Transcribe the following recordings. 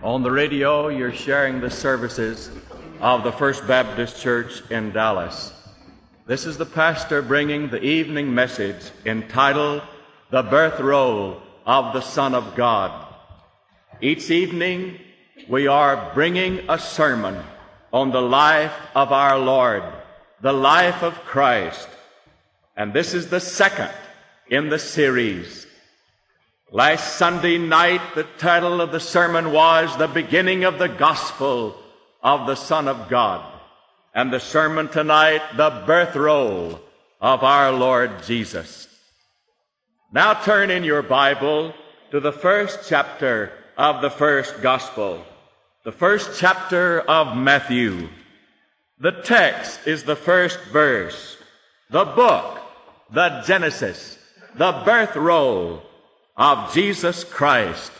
On the radio, you're sharing the services of the First Baptist Church in Dallas. This is the pastor bringing the evening message entitled, The Birth Roll of the Son of God. Each evening, we are bringing a sermon on the life of our Lord, the life of Christ. And this is the second in the series. Last Sunday night, the title of the sermon was The Beginning of the Gospel of the Son of God. And the sermon tonight, The Birth Roll of our Lord Jesus. Now turn in your Bible to the first chapter of the first Gospel, the first chapter of Matthew. The text is the first verse. The book, the Genesis, the birth roll of Jesus Christ.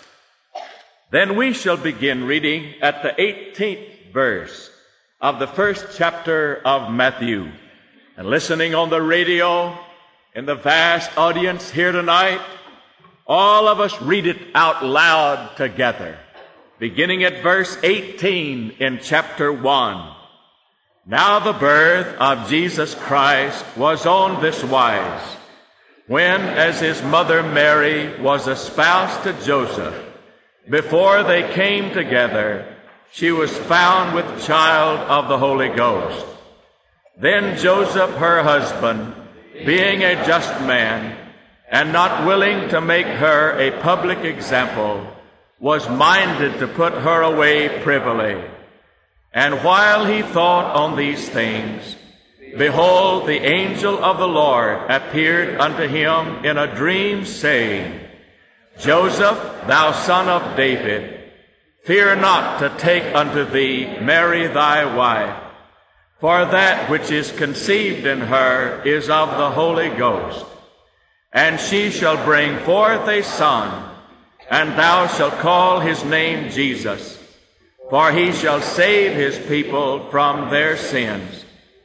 Then we shall begin reading at the 18th verse of the first chapter of Matthew. And listening on the radio, in the vast audience here tonight, all of us read it out loud together, beginning at verse 18 in chapter 1. Now the birth of Jesus Christ was on this wise. When, as his mother Mary was espoused to Joseph, before they came together, she was found with child of the Holy Ghost. Then Joseph, her husband, being a just man, and not willing to make her a public example, was minded to put her away privily. And while he thought on these things, behold, the angel of the Lord appeared unto him in a dream, saying, Joseph, thou son of David, fear not to take unto thee Mary thy wife, for that which is conceived in her is of the Holy Ghost. And she shall bring forth a son, and thou shalt call his name Jesus, for he shall save his people from their sins.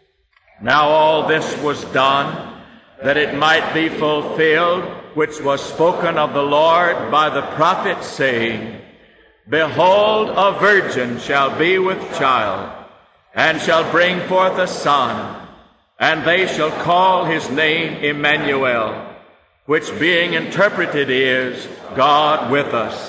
Now all this was done, that it might be fulfilled, which was spoken of the Lord by the prophet, saying, Behold, a virgin shall be with child, and shall bring forth a son, and they shall call his name Emmanuel, which being interpreted is, God with us.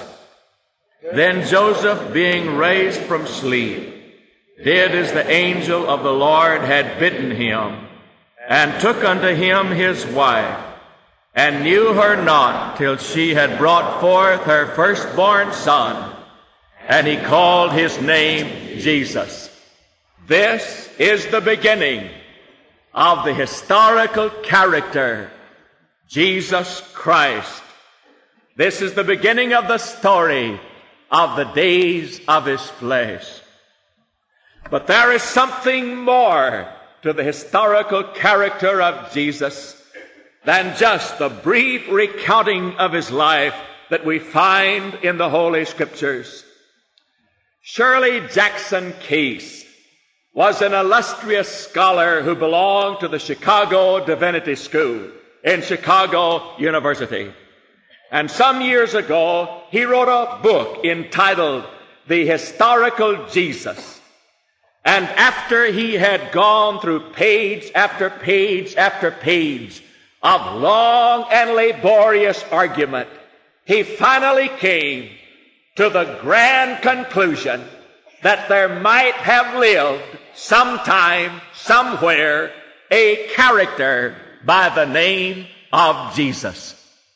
Then Joseph, being raised from sleep, did as the angel of the Lord had bidden him, and took unto him his wife, and knew her not till she had brought forth her firstborn son, and he called his name Jesus. This is the beginning of the historical character, Jesus Christ. This is the beginning of the story of the days of his flesh. But there is something more to the historical character of Jesus than just the brief recounting of his life that we find in the Holy Scriptures. Shirley Jackson Case was an illustrious scholar who belonged to the Chicago Divinity School in Chicago University. And some years ago, he wrote a book entitled The Historical Jesus. And after he had gone through page after page after page of long and laborious argument, he finally came to the grand conclusion that there might have lived sometime, somewhere, a character by the name of Jesus.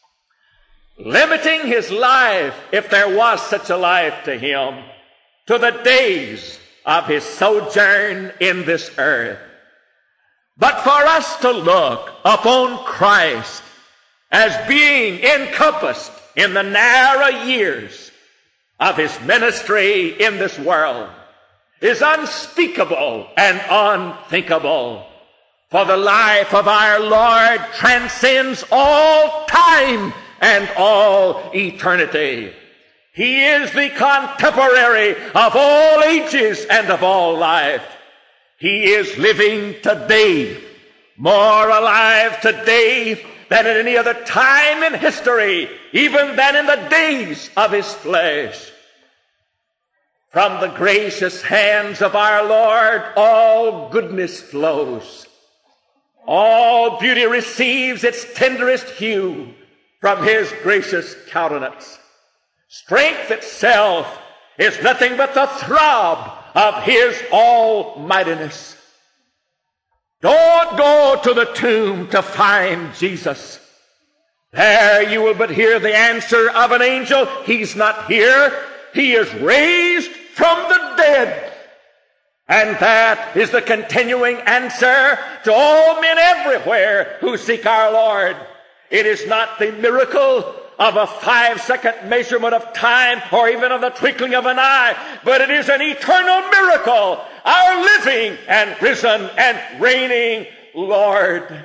Limiting his life, if there was such a life to him, to the days of his sojourn in this earth. But for us to look upon Christ as being encompassed in the narrow years of his ministry in this world is unspeakable and unthinkable. For the life of our Lord transcends all time and all eternity. He is the contemporary of all ages and of all life. He is living today, more alive today than at any other time in history, even than in the days of his flesh. From the gracious hands of our Lord, all goodness flows. All beauty receives its tenderest hue from his gracious countenance. Strength itself is nothing but the throb of his almightiness. Don't go to the tomb to find Jesus. There you will but hear the answer of an angel. He's not here. He is raised from the dead. And that is the continuing answer to all men everywhere who seek our Lord. It is not the miracle of a 5-second measurement of time or even of the twinkling of an eye, but it is an eternal miracle, our living and risen and reigning Lord.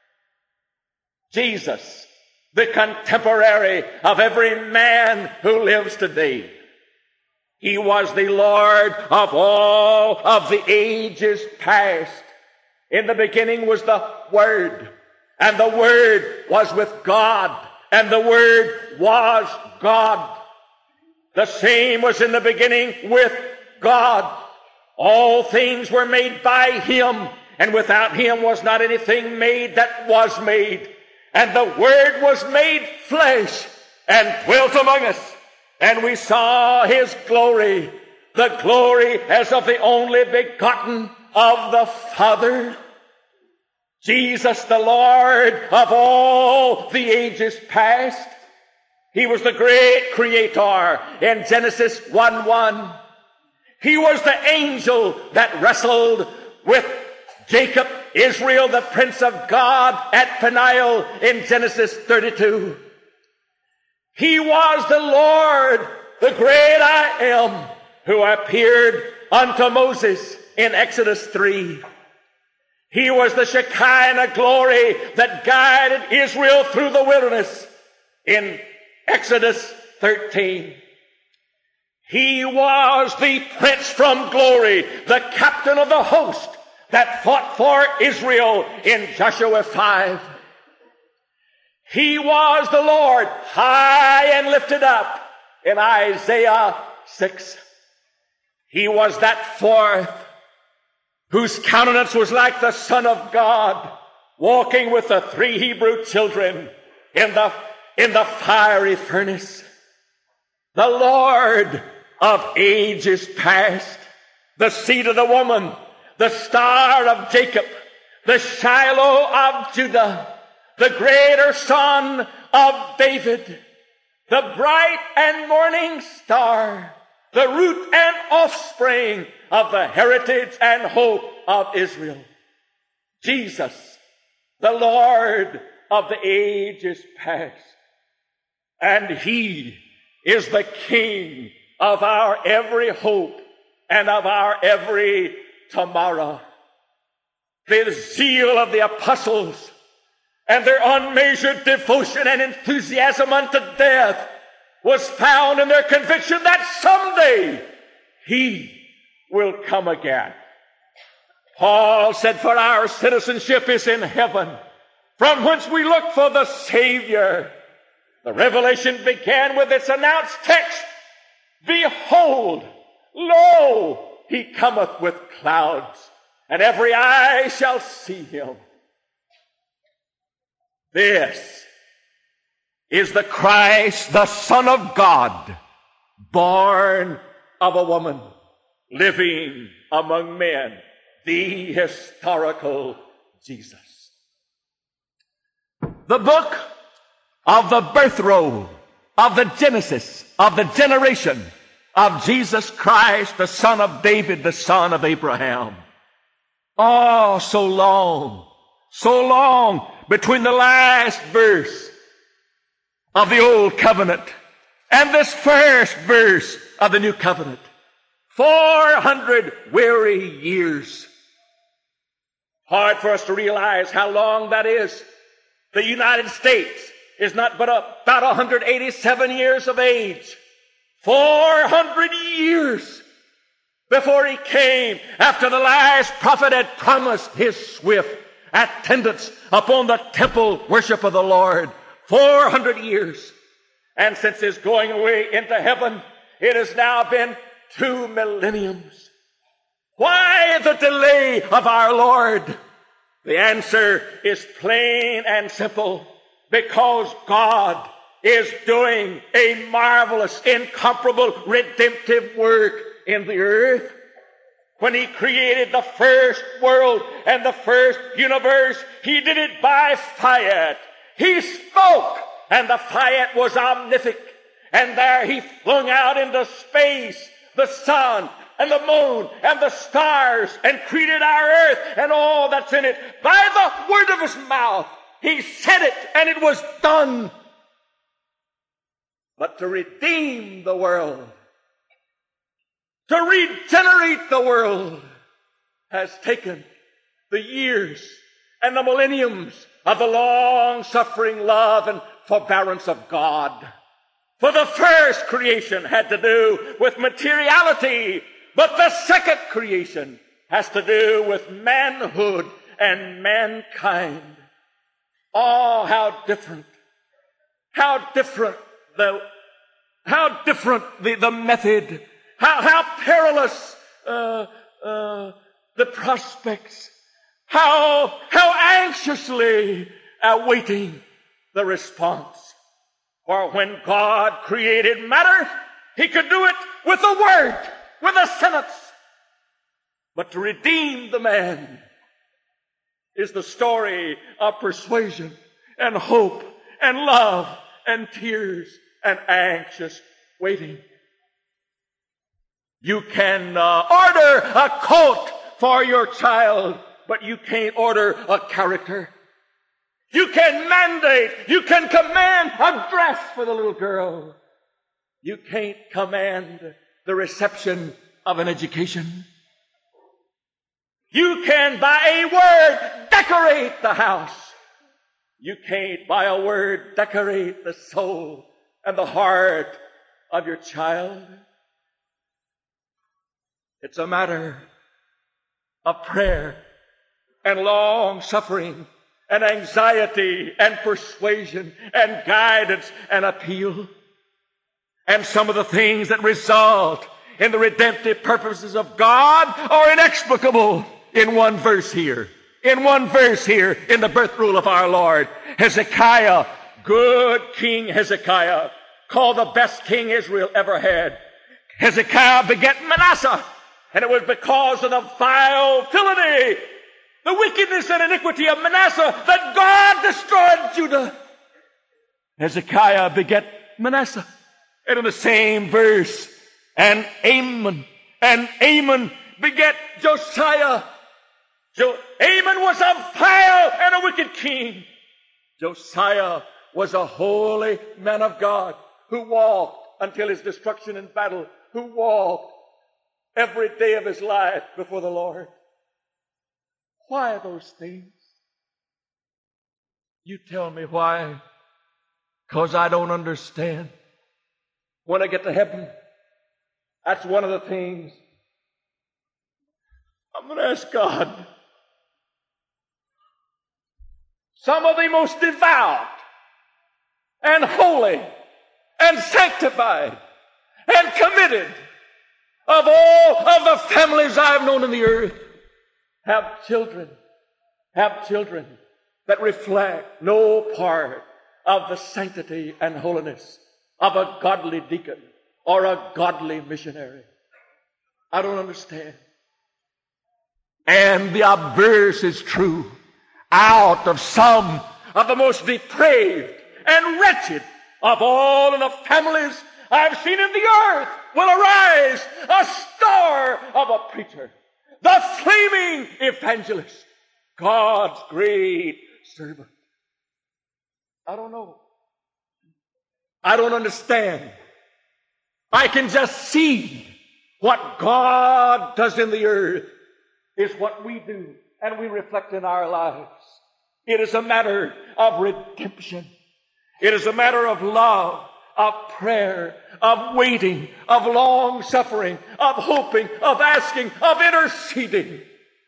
Jesus, the contemporary of every man who lives today. He was the Lord of all of the ages past. In the beginning was the Word, and the Word was with God, and the Word was God. The same was in the beginning with God. All things were made by him, and without him was not anything made that was made. And the Word was made flesh and dwelt among us. And we saw his glory, the glory as of the only begotten of the Father. Jesus, the Lord of all the ages past. He was the great creator in Genesis 1:1. He was the angel that wrestled with Jacob, Israel, the prince of God, at Peniel in Genesis 32. He was the Lord, the great I am, who appeared unto Moses in Exodus 3. He was the Shekinah glory that guided Israel through the wilderness in Exodus 13. He was the Prince from glory, the captain of the host that fought for Israel in Joshua 5. He was the Lord high and lifted up in Isaiah 6. He was that fourth whose countenance was like the Son of God walking with the 3 Hebrew children in the fiery furnace. The Lord of ages past, the seed of the woman, the star of Jacob, the Shiloh of Judah, the greater son of David, the bright and morning star, the root and offspring of the heritage and hope of Israel. Jesus, the Lord of the ages past. And he is the King of our every hope and of our every tomorrow. The zeal of the apostles and their unmeasured devotion and enthusiasm unto death was found in their conviction that someday he will come again. Paul said, for our citizenship is in heaven, from whence we look for the Savior. The revelation began with its announced text, behold, lo, he cometh with clouds, and every eye shall see him. This is the Christ, the Son of God, born of a woman, living among men, the historical Jesus. The book of the birth roll, of the Genesis, of the generation of Jesus Christ, the son of David, the son of Abraham. Oh, so long between the last verse of the Old Covenant and this first verse of the New Covenant. 400 weary years. Hard for us to realize how long that is. The United States is not but about 187 years of age. 400 years before he came, after the last prophet had promised his swift attendance upon the temple worship of the Lord. 400 years. And since his going away into heaven, it has now been 2 millenniums. Why the delay of our Lord? The answer is plain and simple. Because God is doing a marvelous, incomparable, redemptive work in the earth. When He created the first world and the first universe, He did it by fiat. He spoke, and the fiat was omnific. And there He flung out into space the sun and the moon and the stars and created our earth and all that's in it. By the word of His mouth, He said it, and it was done. But to redeem the world, to regenerate the world, has taken the years and the millenniums of the long-suffering love and forbearance of God. For the first creation had to do with materiality, but the second creation has to do with manhood and mankind. Oh, how different the method, how perilous the prospects, how anxiously awaiting the response. For when God created matter, He could do it with a word, with a sentence. But to redeem the man is the story of persuasion and hope and love and tears and anxious waiting. You can order a coat for your child, but you can't order a character. You can mandate, you can command a dress for the little girl. You can't command the reception of an education. You can, by a word, decorate the house. You can't, by a word, decorate the soul and the heart of your child. It's a matter of prayer and long suffering and anxiety and persuasion and guidance and appeal. And some of the things that result in the redemptive purposes of God are inexplicable in one verse here. In one verse here in the birth rule of our Lord. Hezekiah, good King Hezekiah, called the best king Israel ever had. Hezekiah begat Manasseh, and it was because of the vile villainy, the wickedness and iniquity of Manasseh that God destroyed Judah. Hezekiah begat Manasseh. And in the same verse, and Amon begat Josiah. Amon was a vile and a wicked king. Josiah was a holy man of God who walked until his destruction in battle, who walked every day of his life before the Lord. Why those things? You tell me why. 'Cause I don't understand. When I get to heaven, that's one of the things I'm going to ask God. Some of the most devout and holy and sanctified and committed of all of the families I've known in the earth have children that reflect no part of the sanctity and holiness of a godly deacon or a godly missionary. I don't understand. And the obverse is true. Out of some of the most depraved and wretched of all of the families I've seen in the earth will arise a star of a preacher, the flaming evangelist, God's great servant. I don't know. I don't understand. I can just see what God does in the earth is what we do and we reflect in our lives. It is a matter of redemption. It is a matter of love, of prayer, of waiting, of long suffering, of hoping, of asking, of interceding.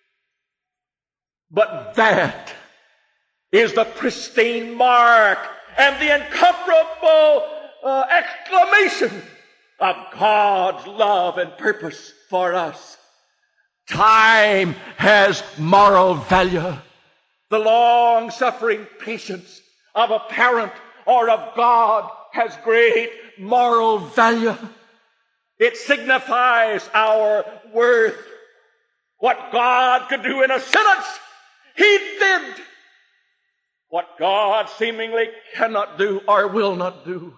But that is the pristine mark and the incomparable exclamation of God's love and purpose for us. Time has moral value. The long-suffering patience of a parent or of God has great moral value. It signifies our worth. What God could do in a sentence, He did. What God seemingly cannot do or will not do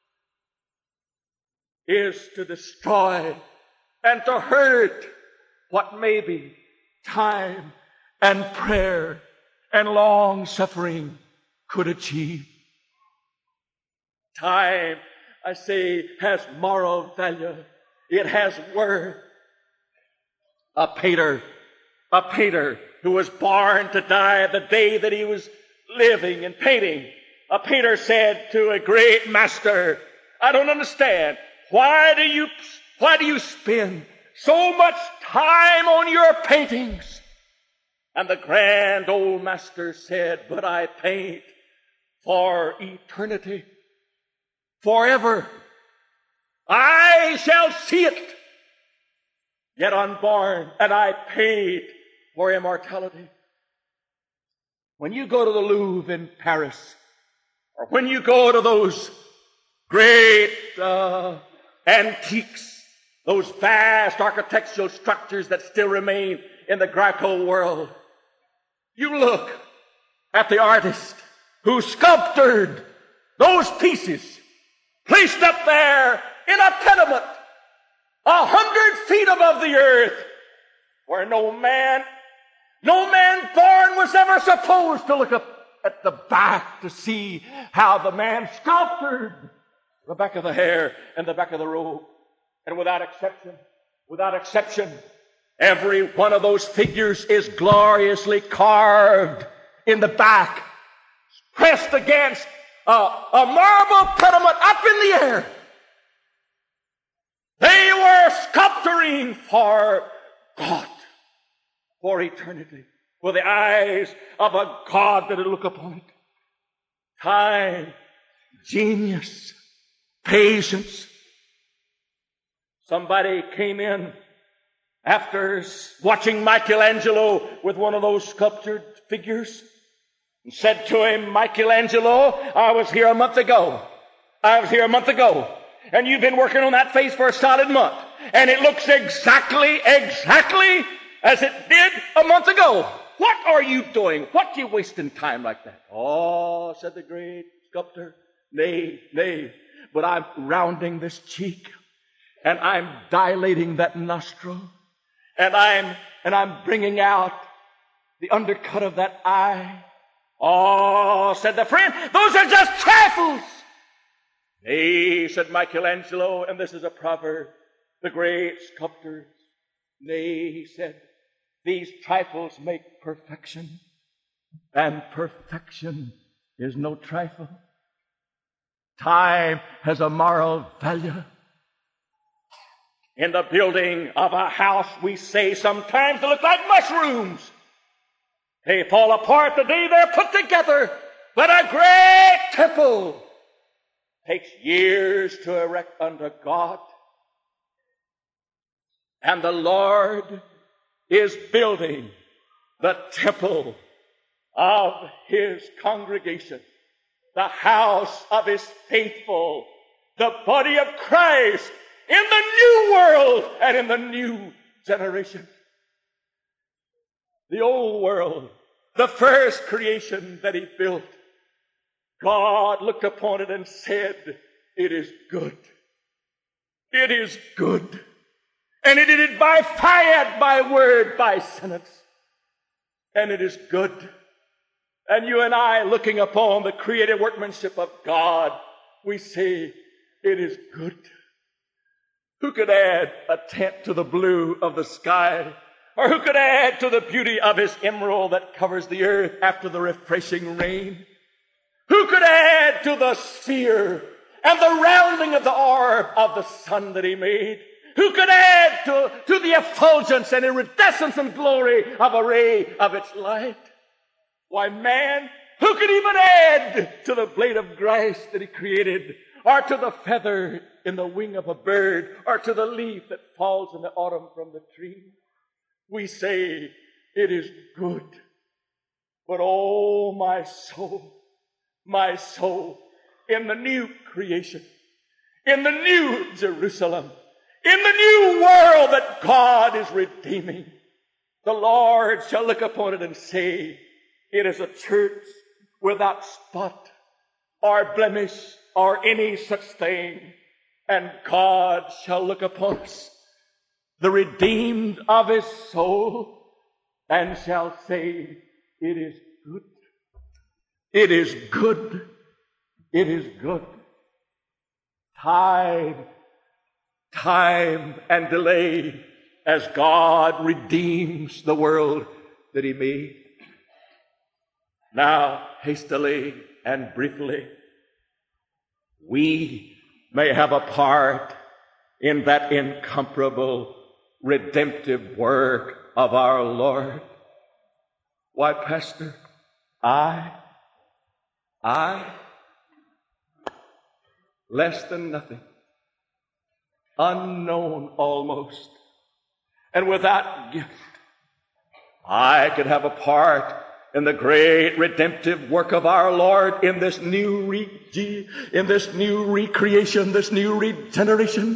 is to destroy and to hurt what maybe time and prayer and long suffering could achieve. Time, I say, has moral value. It has worth. A painter who was born to die the day that he was living and painting. A painter said to a great master, I don't understand. Why do you spend so much time on your paintings? And the grand old master said, but I paint for eternity, forever. I shall see it, yet unborn, and I paid for immortality. When you go to the Louvre in Paris, or when you go to those great antiques, those vast architectural structures that still remain in the Greco world, you look at the artist who sculptured those pieces, placed up there in a tenement 100 feet above the earth, where no man born was ever supposed to look up at the back to see how the man sculptured the back of the hair and the back of the robe. And without exception, every one of those figures is gloriously carved in the back, pressed against a marble pediment up in the air. They were sculpturing for God, for eternity, with the eyes of a God that would look upon it. Time, genius, patience. Somebody came in after watching Michelangelo with one of those sculptured figures and said to him, Michelangelo, I was here a month ago. And you've been working on that face for a solid month. And it looks exactly as it did a month ago. What are you doing? What are you wasting time like that? Oh, said the great sculptor, nay, but I'm rounding this cheek, and I'm dilating that nostril, and I'm bringing out the undercut of that eye. Oh, said the friend, those are just trifles. Nay, said Michelangelo, and this is a proverb, the great sculptors. Nay, he said, these trifles make perfection, and perfection is no trifle. Time has a moral value. In the building of a house, we say sometimes they look like mushrooms. They fall apart the day they're put together. But a great temple takes years to erect under God. And the Lord is building the temple of His congregation, the house of His faithful, the body of Christ in the new world and in the new generation. The old world, the first creation that He built, God looked upon it and said, it is good. It is good. And He did it by fiat, by word, by sentence. And it is good. And you and I, looking upon the creative workmanship of God, we say, it is good. Who could add a tint to the blue of the sky? Or who could add to the beauty of His emerald that covers the earth after the refreshing rain? Who could add to the sphere and the rounding of the orb of the sun that He made? Who could add to the effulgence and iridescence and glory of a ray of its light? Why, man, who could even add to the blade of grass that He created, or to the feather in the wing of a bird, or to the leaf that falls in the autumn from the tree. We say, it is good. But oh, my soul, in the new creation, in the new Jerusalem, in the new world that God is redeeming, the Lord shall look upon it and say, it is a church without spot or blemish or any such thing. And God shall look upon us, the redeemed of his soul, and shall say, it is good. It is good. It is good. Time and delay as God redeems the world that he made. Now, hastily and briefly, we may have a part in that incomparable redemptive work of our Lord. Why, Pastor, I, less than nothing, unknown almost, and without gift, I could have a part in the great redemptive work of our Lord in this new recreation, this new regeneration.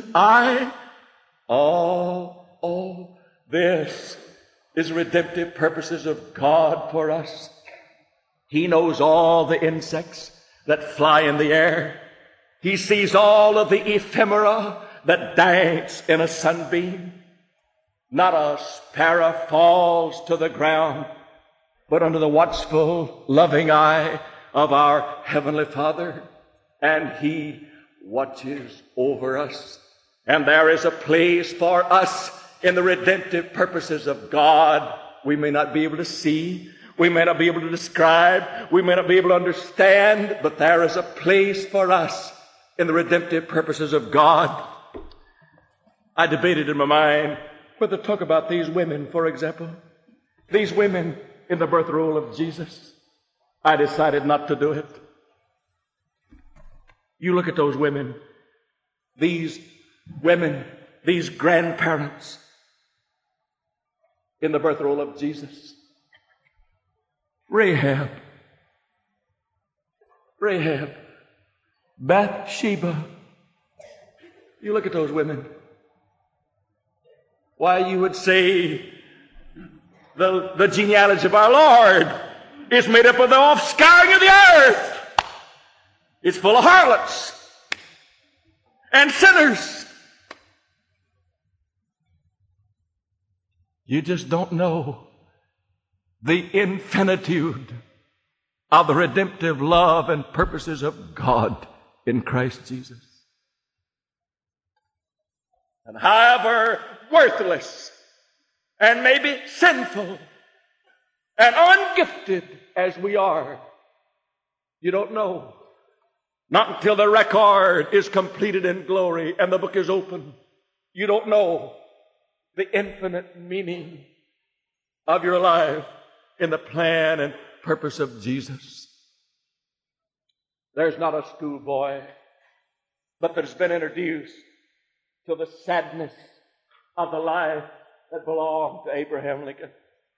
This is redemptive purposes of God for us. He knows all the insects that fly in the air. He sees all of the ephemera that dance in a sunbeam. Not a sparrow falls to the ground, but under the watchful, loving eye of our Heavenly Father. And he watches over us. And there is a place for us in the redemptive purposes of God. We may not be able to see, we may not be able to describe, we may not be able to understand, but there is a place for us in the redemptive purposes of God. I debated in my mind whether to talk about these women, for example. These women in the birth role of Jesus. I decided not to do it. You look at those women, these grandparents in the birth role of Jesus. Rahab, Bathsheba. You look at those women. Why, you would say the genealogy of our Lord is made up of the offscouring of the earth. It's full of harlots and sinners. You just don't know the infinitude of the redemptive love and purposes of God in Christ Jesus. And however worthless and maybe sinful and ungifted as we are, you don't know. Not until the record is completed in glory and the book is open. You don't know the infinite meaning of your life in the plan and purpose of Jesus. There's not a schoolboy, but there's been introduced to the sadness of the life that belonged to Abraham Lincoln.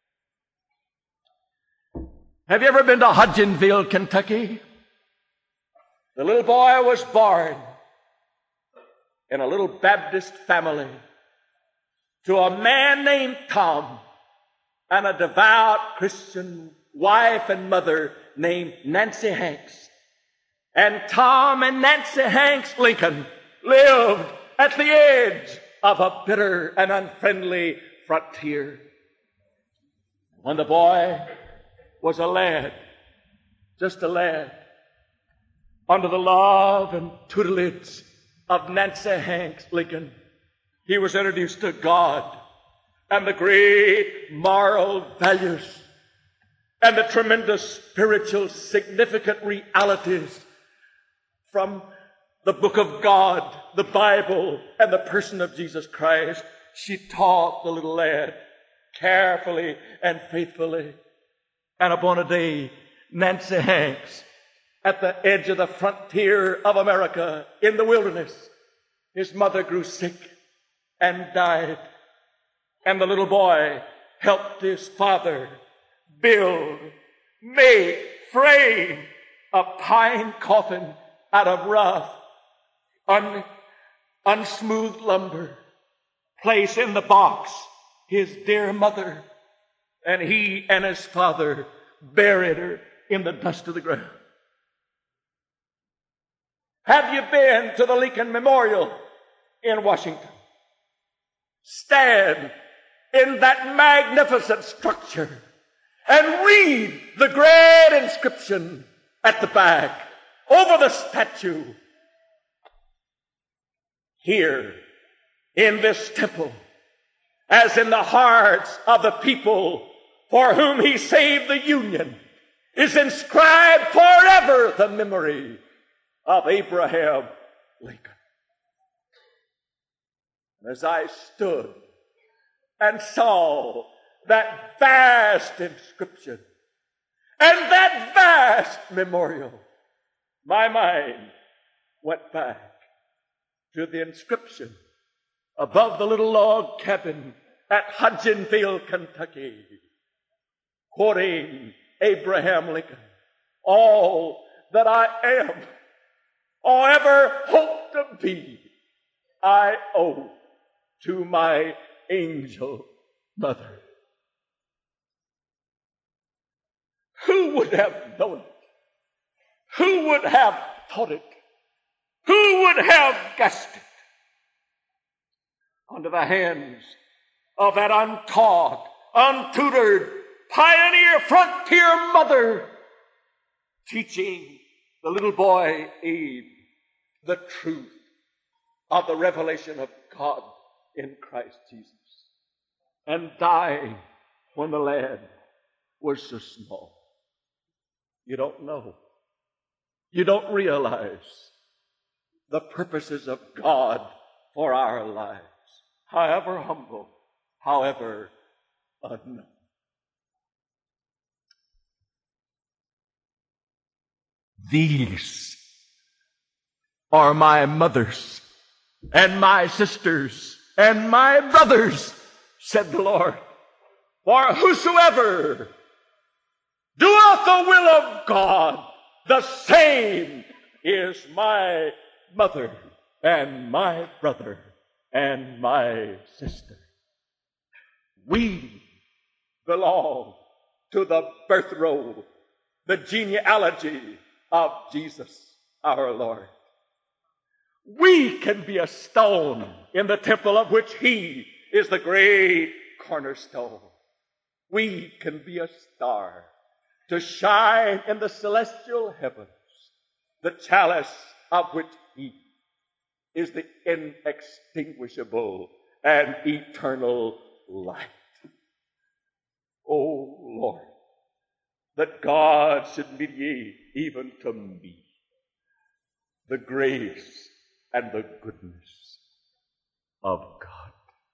Have you ever been to Hodgenville, Kentucky? The little boy was born in a little Baptist family to a man named Tom and a devout Christian wife and mother named Nancy Hanks. And Tom and Nancy Hanks Lincoln lived at the edge of a bitter and unfriendly frontier. When the boy was a lad, just a lad, under the love and tutelage of Nancy Hanks Lincoln, he was introduced to God and the great moral values and the tremendous spiritual significant realities from the book of God, the Bible, and the person of Jesus Christ. She taught the little lad carefully and faithfully. And upon a day, Nancy Hanks at the edge of the frontier of America in the wilderness. His mother grew sick and died. And the little boy helped his father build, make, frame a pine coffin out of rough, unsmoothed lumber, place in the box his dear mother, and he and his father buried her in the dust of the ground. Have you been to the Lincoln Memorial in Washington? Stand in that magnificent structure and read the great inscription at the back over the statue. Here in this temple, as in the hearts of the people for whom he saved the Union, is inscribed forever the memory of Abraham Lincoln. And as I stood and saw that vast inscription and that vast memorial, my mind went back to the inscription above the little log cabin at Hodgenville, Kentucky, quoting Abraham Lincoln, all that I am or ever hope to be, I owe to my angel mother. Who would have known it? Who would have thought it? Who would have guessed it? Under the hands of that untaught, untutored, pioneer frontier mother, teaching the little boy Abe the truth of the revelation of God in Christ Jesus, and dying when the lad was so small. You don't know. You don't realize the purposes of God for our lives, however humble, however unknown. These are my mothers and my sisters and my brothers, said the Lord. For whosoever doeth the will of God, the same is my mother and my brother and my sister. We belong to the birth roll, the genealogy of Jesus our Lord. We can be a stone in the temple of which he is the great cornerstone. We can be a star to shine in the celestial heavens, the chalice of which he is the inextinguishable and eternal light. Oh Lord, that God should mediate even to me the grace and the goodness of God.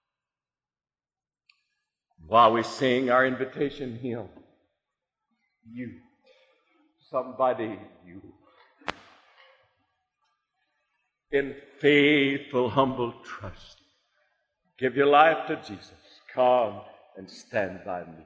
While we sing our invitation hymn, you, somebody, you, in faithful, humble trust, give your life to Jesus. Come and stand by me.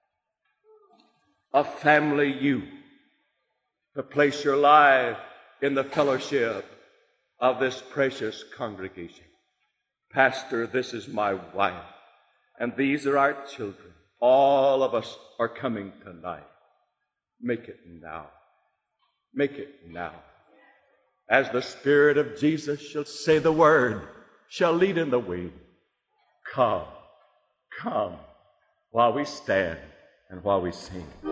A family, you, to place your life in the fellowship of this precious congregation. Pastor, this is my wife, and these are our children. All of us are coming tonight. Make it now. Make it now. As the Spirit of Jesus shall say the word, shall lead in the way. Come, come, while we stand and while we sing.